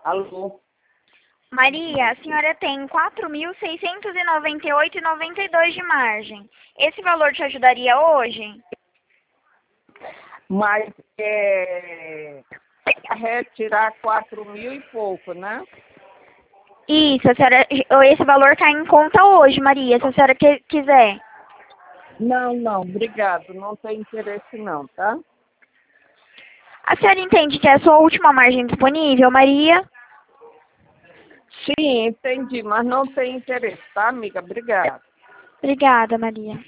Alô? Maria, a senhora tem 4.698,92 de margem. Esse valor te ajudaria hoje? Mas retirar 4.000 e pouco, né? Isso, esse valor cai em conta hoje, Maria, se a senhora quiser. Não, obrigado. Não tem interesse não, tá? A senhora entende que é a sua última margem disponível, Maria? Sim, entendi, mas não tem interesse, tá, amiga? Obrigada. Obrigada, Maria.